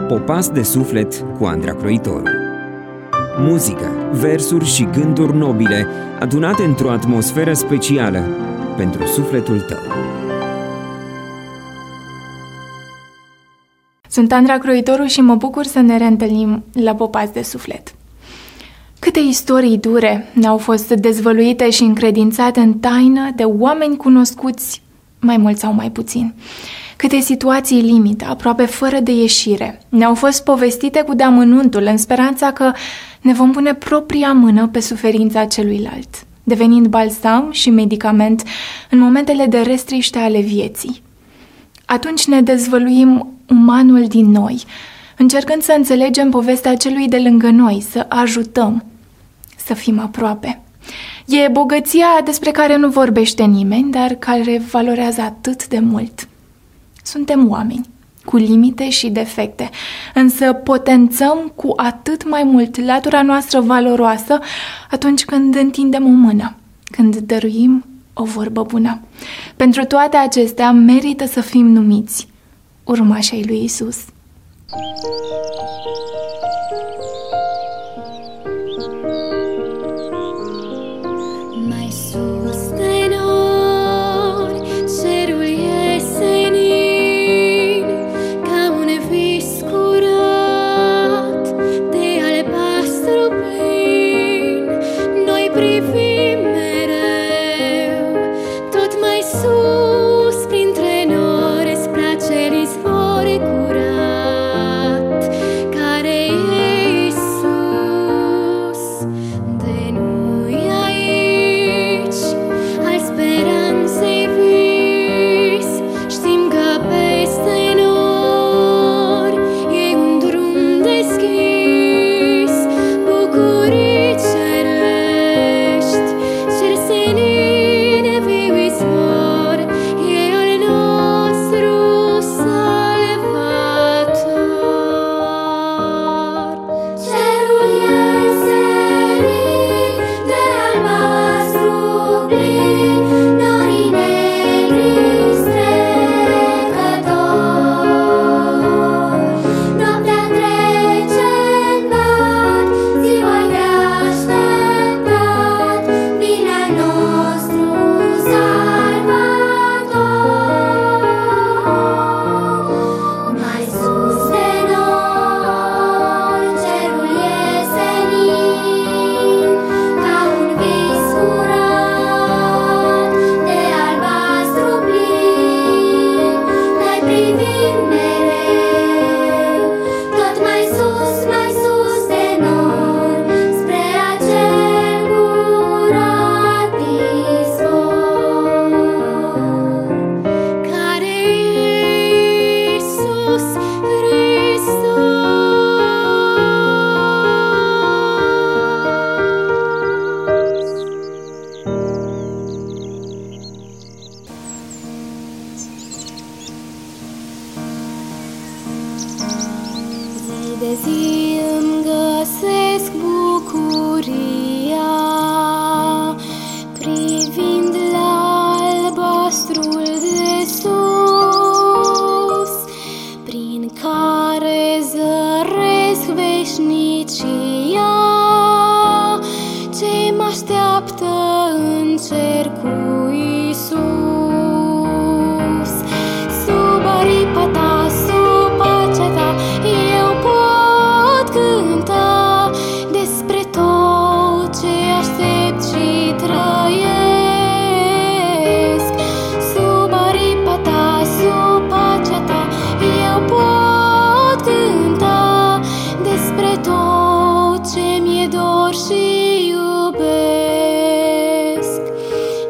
Popas de suflet cu Andra Croitoru. Muzică, versuri și gânduri nobile adunate într-o atmosferă specială pentru sufletul tău. Sunt Andra Croitoru și mă bucur să ne reîntâlnim la Popas de suflet. Câte istorii dure ne-au fost dezvăluite și încredințate în taină de oameni cunoscuți, mai mult sau mai puțin. Câte situații limită, aproape fără de ieșire, ne-au fost povestite cu deamănuntul în speranța că ne vom pune propria mână pe suferința celuilalt, devenind balsam și medicament în momentele de restriște ale vieții. Atunci ne dezvăluim umanul din noi, încercând să înțelegem povestea celui de lângă noi, să ajutăm, să fim aproape. E bogăția despre care nu vorbește nimeni, dar care valorează atât de mult. Suntem oameni, cu limite și defecte, însă potențăm cu atât mai mult latura noastră valoroasă atunci când întindem o mână, când dăruim o vorbă bună. Pentru toate acestea merită să fim numiți urmașii lui Isus. Mai sus de nori, cerul e senin, ca un vis curat de albastru plin. Noi privim mereu tot mai sus printre nori spre acel izvor curat care e Isus. De nu-i aici al speranței vis, știm că peste nori e un drum deschis, bucurii cerești, cer senin viu izvor, e al nostru salvator. Cerul e senin de albastru plin, norii negri strecători. Noaptea trece îndată, ziua-i de așteptat, vine al nostru salvator. Mai sus de nori, cerul e senin, ca un vis curat de albastru plin. Noi privim mereu tot mai sus de nori, spre acel curat izvor care e Iisus Zi de zi îmi găsesc bucuria privind la albastrul de sus, prin care zăresc veșnicia ce mă așteaptă în cer cu Isus. Sub aripa ta, sub pacea ta, eu pot cânta despre tot ce aștept și trăiesc. Sub aripa ta, sub pacea ta, eu pot cânta despre tot ce mi-e dor și iubesc.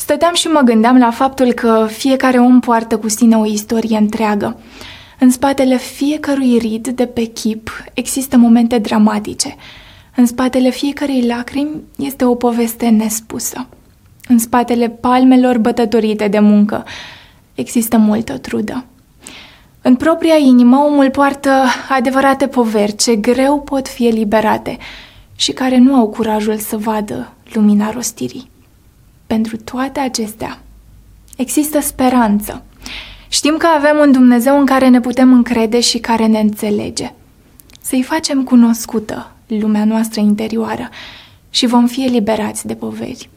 Stăteam și mă gândeam la faptul că fiecare om poartă cu sine o istorie întreagă. În spatele fiecărui rid de pe chip există momente dramatice. În spatele fiecărei lacrimi este o poveste nespusă. În spatele palmelor bătătorite de muncă există multă trudă. În propria inimă, omul poartă adevărate poveri ce greu pot fi eliberate și care nu au curajul să vadă lumina rostirii. Pentru toate acestea, există speranță. Știm că avem un Dumnezeu în care ne putem încrede și care ne înțelege. Să-i facem cunoscută lumea noastră interioară și vom fi eliberați de poveri.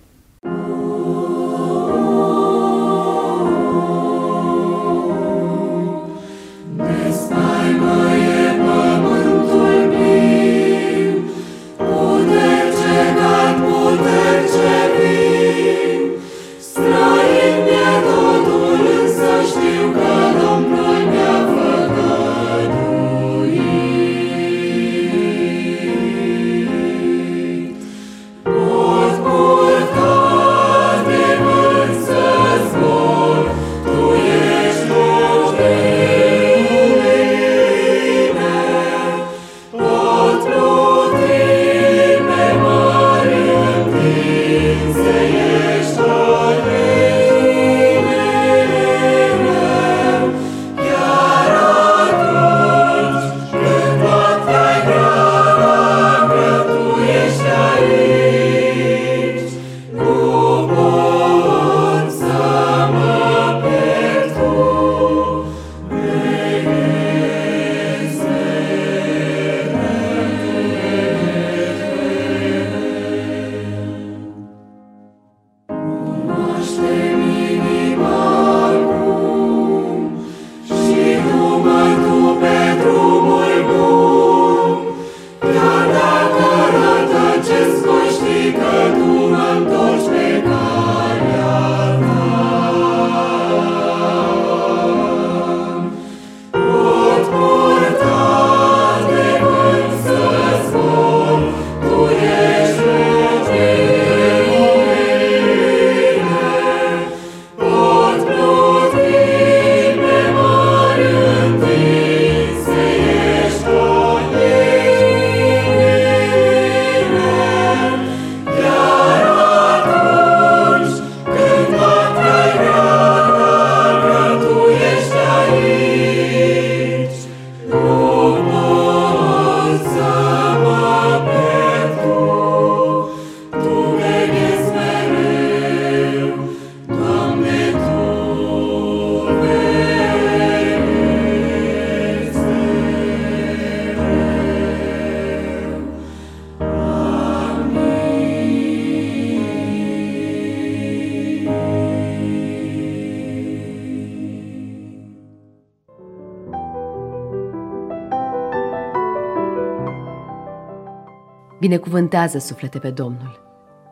Binecuvântează, suflete, pe Domnul,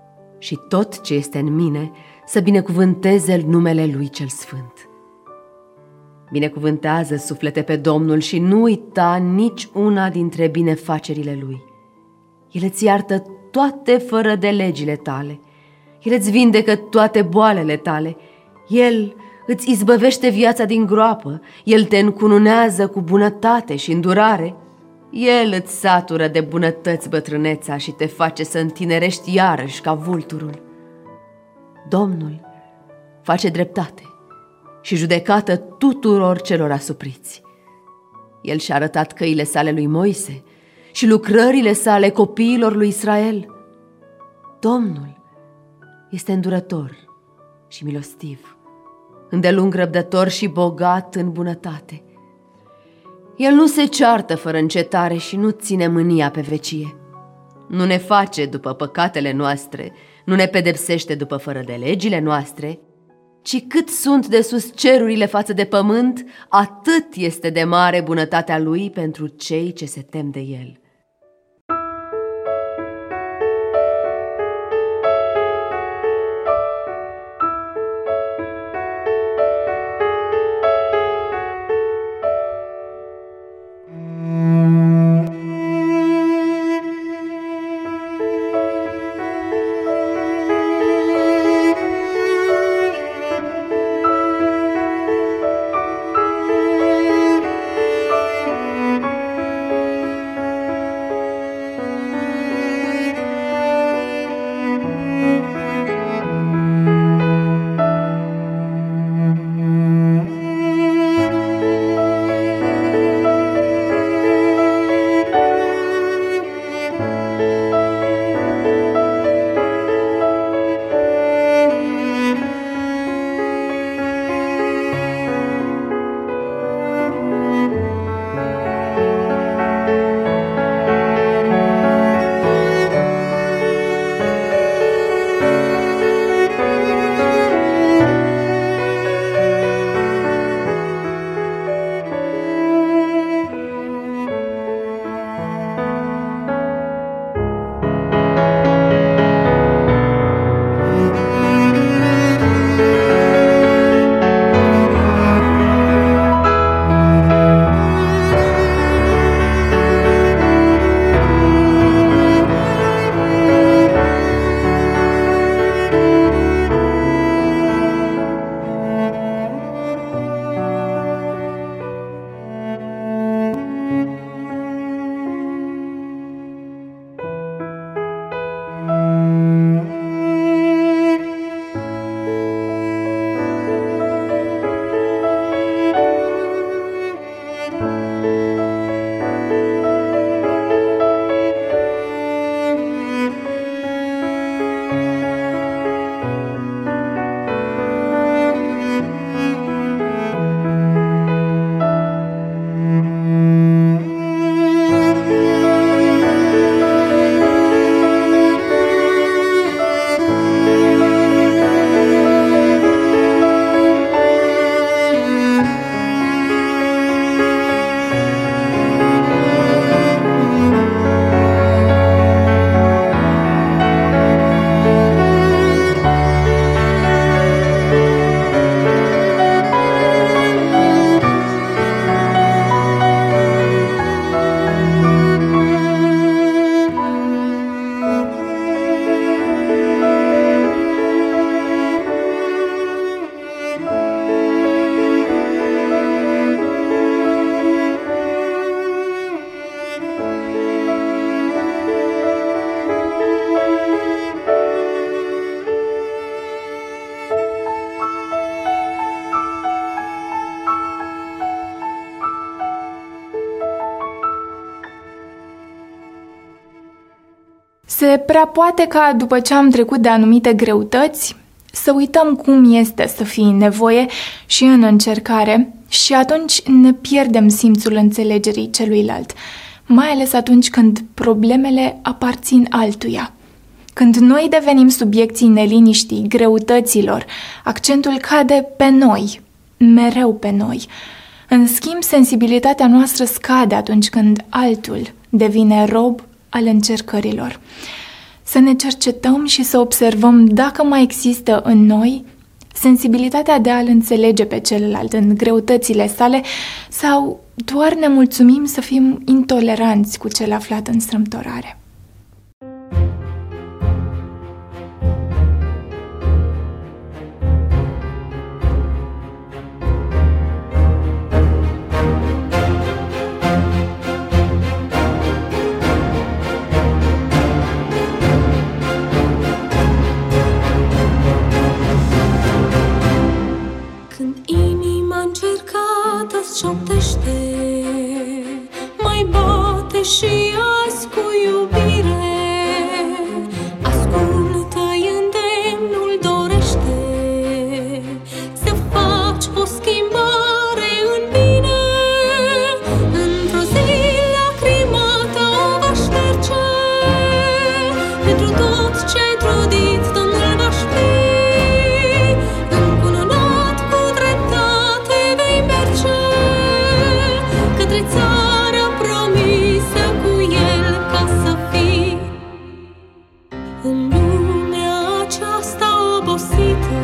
și tot ce este în mine să binecuvânteze numele Lui cel Sfânt. Binecuvântează, suflete, pe Domnul și nu uita nici una dintre binefacerile Lui. El îți iartă toate fără de legile tale, El îți vindecă toate boalele tale, El îți izbăvește viața din groapă, El te încununează cu bunătate și îndurare, El îți satură de bunătăți bătrâneța și te face să întinerești iarăși ca vulturul. Domnul face dreptate și judecată tuturor celor asupriți. El și-a arătat căile sale lui Moise și lucrările sale copiilor lui Israel. Domnul este îndurător și milostiv, îndelung răbdător și bogat în bunătate. El nu se ceartă fără încetare și nu ține mânia pe vecie. Nu ne face după păcatele noastre, nu ne pedepsește după fără de legile noastre, ci cât sunt de sus cerurile față de pământ, atât este de mare bunătatea Lui pentru cei ce se tem de El. Se prea poate ca, după ce am trecut de anumite greutăți, să uităm cum este să fii în nevoie și în încercare și atunci ne pierdem simțul înțelegerii celuilalt, mai ales atunci când problemele aparțin altuia. Când noi devenim subiecții neliniștii, greutăților, accentul cade pe noi, mereu pe noi. În schimb, sensibilitatea noastră scade atunci când altul devine rob al încercărilor. Să ne cercetăm și să observăm dacă mai există în noi sensibilitatea de a-l înțelege pe celălalt în greutățile sale sau doar ne mulțumim să fim intoleranți cu cel aflat în strâmtorare. Șoptește, mai bate și azi cu iubire. Ascultă-i îndemnul, dorește să faci o schimbare în bine. Într-o zi lacrima ta o va șterge, pentru tot ce-ai trudit Domnul va ști. Încununat cu dreptate vei merge către țara promisă cu el ca să fii. În lumea aceasta obosită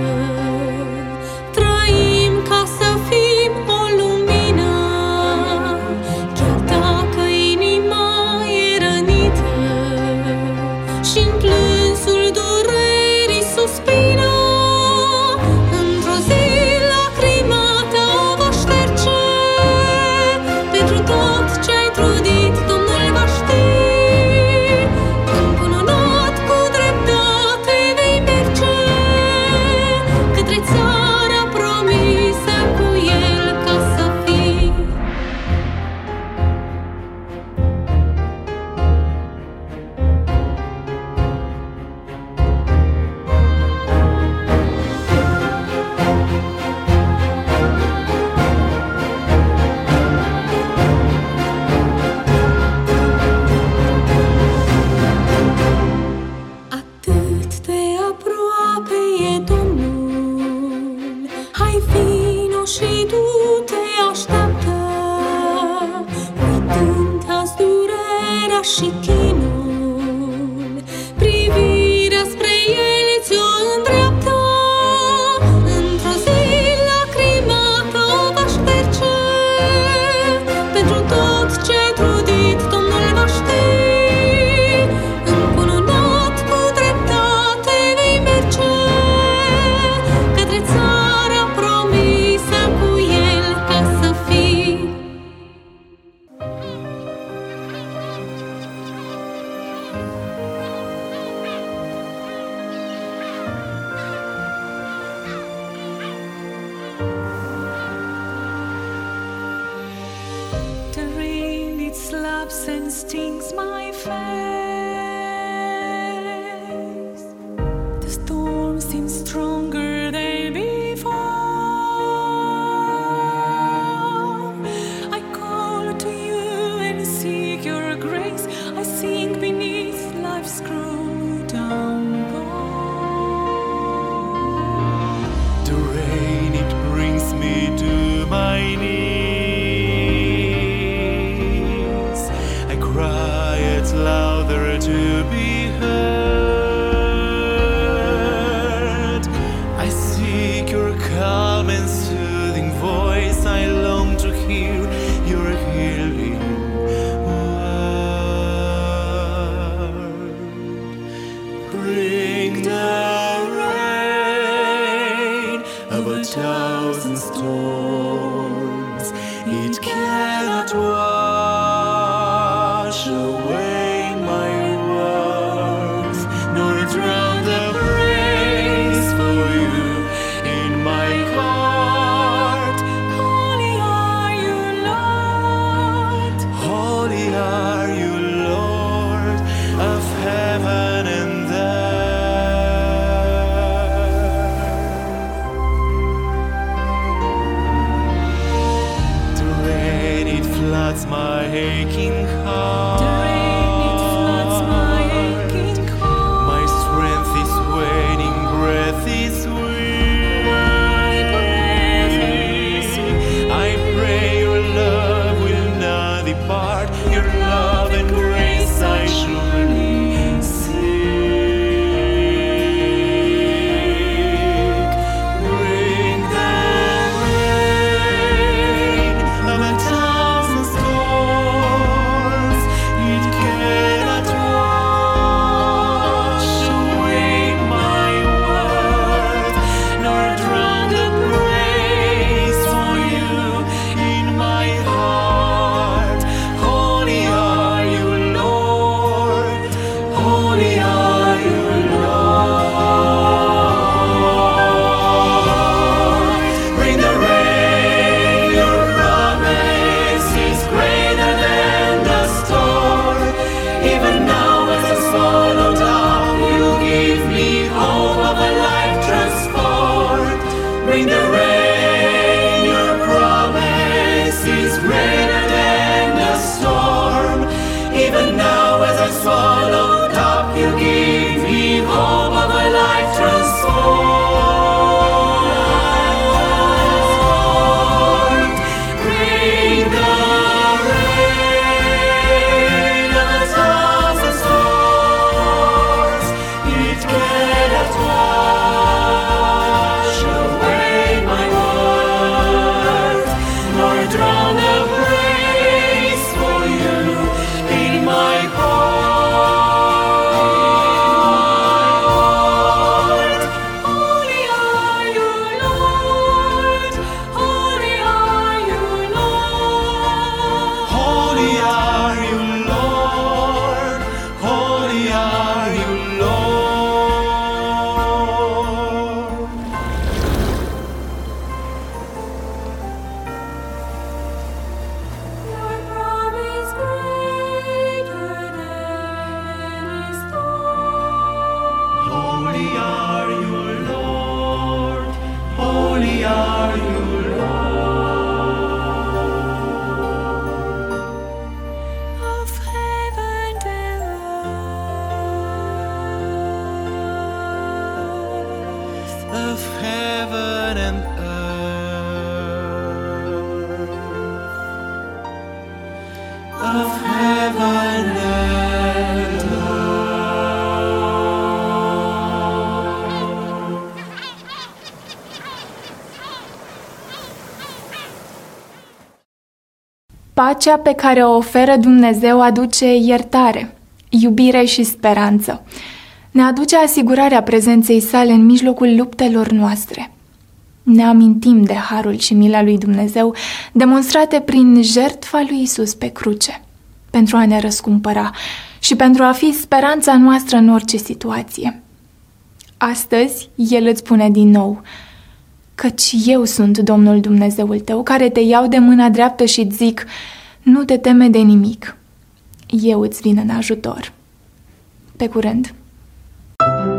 trăim ca să fim o lumină, chiar dacă inima e rănită și-n plânsul durerii suspină. Într-o zi lacrima ta o va șterge, pentru tot ce-ai trudit Domnul va ști. Încununat cu dreptate vei merge către țara promisă cu el ca să fii. Atât de aproape e Domnul, hai vino și du-te, așteaptă, uitând azi durerea și chinul, privirea spre el ți-o îndreaptă. Într-o zi lacrima ta o va șterge, pentru tot ce-ai trudit Domnul va ști. Încununat cu dreptate vei merge către țara promisă cu el ca să fii. The rain, it slaps and stings my face. The storm seems stronger than before. I call to you and seek your grace. I sink beneath life's cruel downpour. The rain, it brings me to my knees. I cry it louder to be heard. I seek your calm and soothing voice. I long to hear your healing word. Bring the rain of a thousand storms. It cannot wash away my words, nor drown the praise for you in my heart. Holy are you, Lord. Holy are you, Lord of heaven Pacea pe care o oferă Dumnezeu aduce iertare, iubire și speranță. Ne aduce asigurarea prezenței sale în mijlocul luptelor noastre. Ne amintim de harul și mila lui Dumnezeu demonstrate prin jertfa lui Isus pe cruce, pentru a ne răscumpăra și pentru a fi speranța noastră în orice situație. Astăzi, El îți spune din nou: căci eu sunt Domnul Dumnezeul tău, care te iau de mâna dreaptă și îți zic: nu te teme de nimic. Eu îți vin în ajutor. Pe curând!